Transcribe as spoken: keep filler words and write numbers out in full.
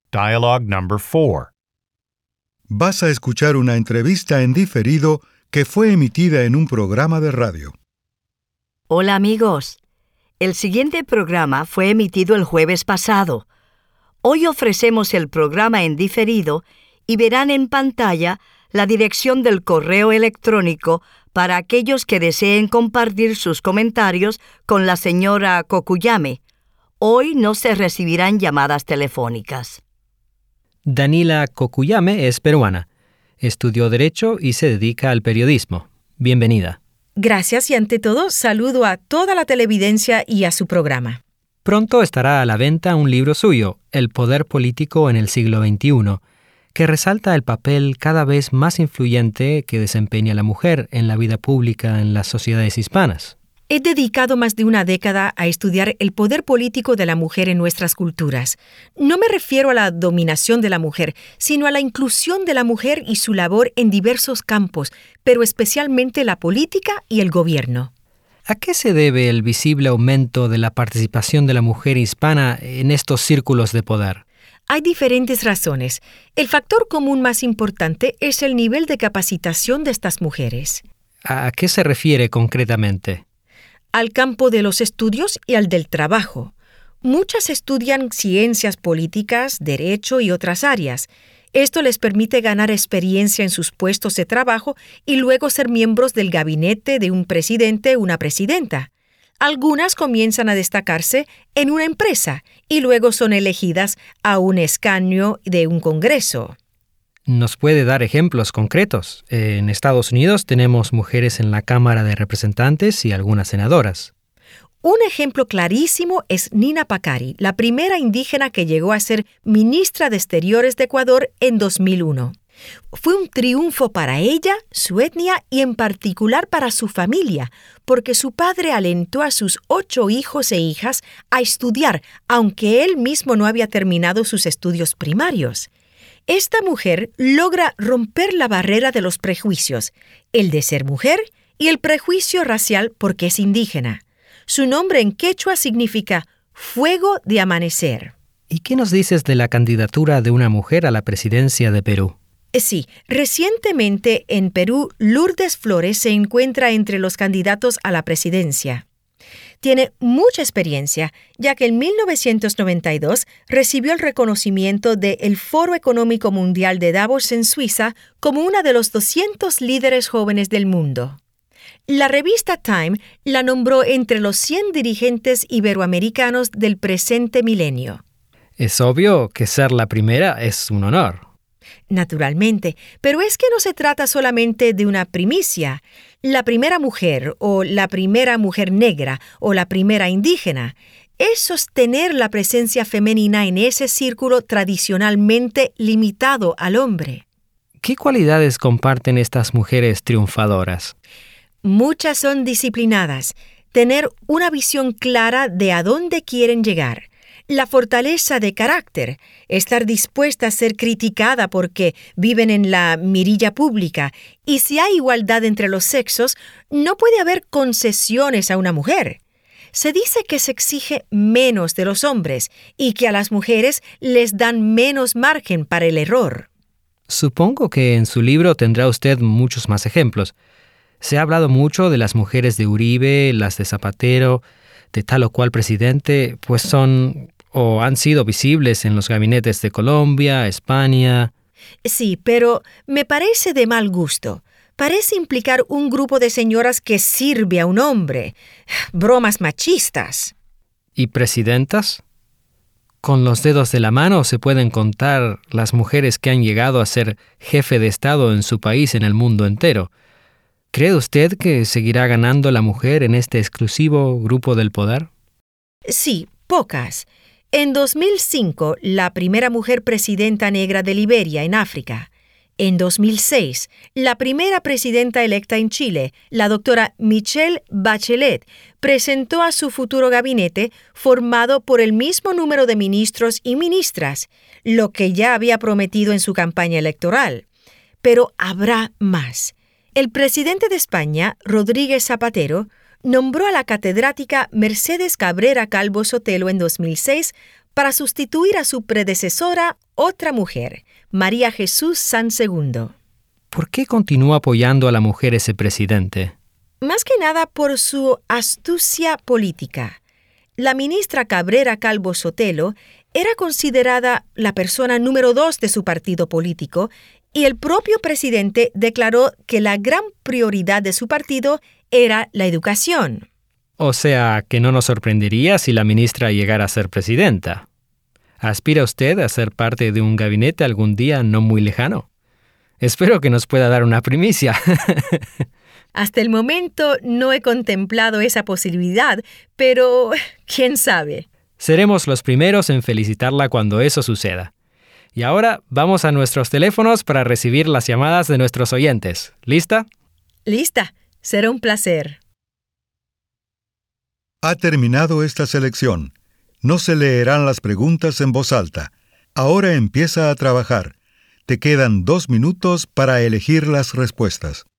Dialogue number four. Vas a escuchar una entrevista en diferido que fue emitida en un programa de radio. Hola amigos. El siguiente programa fue emitido el jueves pasado. Hoy ofrecemos el programa en diferido y verán en pantalla la dirección del correo electrónico para aquellos que deseen compartir sus comentarios con la señora Kokuyame. Hoy no se recibirán llamadas telefónicas. Danila Kokuyame es peruana. Estudió Derecho y se dedica al periodismo. Bienvenida. Gracias y ante todo saludo a toda la televidencia y a su programa. Pronto estará a la venta un libro suyo, El poder político en el siglo veintiuno, que resalta el papel cada vez más influyente que desempeña la mujer en la vida pública en las sociedades hispanas. He dedicado más de una década a estudiar el poder político de la mujer en nuestras culturas. No me refiero a la dominación de la mujer, sino a la inclusión de la mujer y su labor en diversos campos, pero especialmente la política y el gobierno. ¿A qué se debe el visible aumento de la participación de la mujer hispana en estos círculos de poder? Hay diferentes razones. El factor común más importante es el nivel de capacitación de estas mujeres. ¿A qué se refiere concretamente? Al campo de los estudios y al del trabajo. Muchas estudian ciencias políticas, derecho y otras áreas. Esto les permite ganar experiencia en sus puestos de trabajo y luego ser miembros del gabinete de un presidente o una presidenta. Algunas comienzan a destacarse en una empresa y luego son elegidas a un escaño de un congreso. ¿Nos puede dar ejemplos concretos? En Estados Unidos tenemos mujeres en la Cámara de Representantes y algunas senadoras. Un ejemplo clarísimo es Nina Pacari, la primera indígena que llegó a ser ministra de Exteriores de Ecuador en dos mil uno. Fue un triunfo para ella, su etnia y en particular para su familia, porque su padre alentó a sus ocho hijos e hijas a estudiar, aunque él mismo no había terminado sus estudios primarios. Esta mujer logra romper la barrera de los prejuicios, el de ser mujer y el prejuicio racial porque es indígena. Su nombre en quechua significa fuego de amanecer. ¿Y qué nos dices de la candidatura de una mujer a la presidencia de Perú? Sí, recientemente en Perú, Lourdes Flores se encuentra entre los candidatos a la presidencia. Tiene mucha experiencia, ya que en mil novecientos noventa y dos recibió el reconocimiento del Foro Económico Mundial de Davos en Suiza como una de los doscientos líderes jóvenes del mundo. La revista Time la nombró entre los cien dirigentes iberoamericanos del presente milenio. Es obvio que ser la primera es un honor. Naturalmente, pero es que no se trata solamente de una primicia. La primera mujer, o la primera mujer negra, o la primera indígena, es sostener la presencia femenina en ese círculo tradicionalmente limitado al hombre. ¿Qué cualidades comparten estas mujeres triunfadoras? Muchas son disciplinadas, tener una visión clara de a dónde quieren llegar. La fortaleza de carácter, estar dispuesta a ser criticada porque viven en la mirilla pública, y si hay igualdad entre los sexos, no puede haber concesiones a una mujer. Se dice que se exige menos de los hombres y que a las mujeres les dan menos margen para el error. Supongo que en su libro tendrá usted muchos más ejemplos. Se ha hablado mucho de las mujeres de Uribe, las de Zapatero, de tal o cual presidente, pues son o han sido visibles en los gabinetes de Colombia, España. Sí, pero me parece de mal gusto. Parece implicar un grupo de señoras que sirve a un hombre. Bromas machistas. ¿Y presidentas? Con los dedos de la mano se pueden contar las mujeres que han llegado a ser jefe de Estado en su país en el mundo entero. ¿Cree usted que seguirá ganando la mujer en este exclusivo grupo del poder? Sí, pocas. En dos mil cinco, la primera mujer presidenta negra de Liberia, en África. En dos mil seis, la primera presidenta electa en Chile, la doctora Michelle Bachelet, presentó a su futuro gabinete formado por el mismo número de ministros y ministras, lo que ya había prometido en su campaña electoral. Pero habrá más. El presidente de España, Rodríguez Zapatero, nombró a la catedrática Mercedes Cabrera Calvo Sotelo en dos mil seis para sustituir a su predecesora, otra mujer, María Jesús San Segundo. ¿Por qué continúa apoyando a la mujer ese presidente? Más que nada por su astucia política. La ministra Cabrera Calvo Sotelo era considerada la persona número dos de su partido político y el propio presidente declaró que la gran prioridad de su partido era la educación. O sea, que no nos sorprendería si la ministra llegara a ser presidenta. ¿Aspira usted a ser parte de un gabinete algún día no muy lejano? Espero que nos pueda dar una primicia. Hasta el momento no he contemplado esa posibilidad, pero quién sabe. Seremos los primeros en felicitarla cuando eso suceda. Y ahora vamos a nuestros teléfonos para recibir las llamadas de nuestros oyentes. ¿Lista? Lista. Será un placer. Ha terminado esta selección. No se leerán las preguntas en voz alta. Ahora empieza a trabajar. Te quedan dos minutos para elegir las respuestas.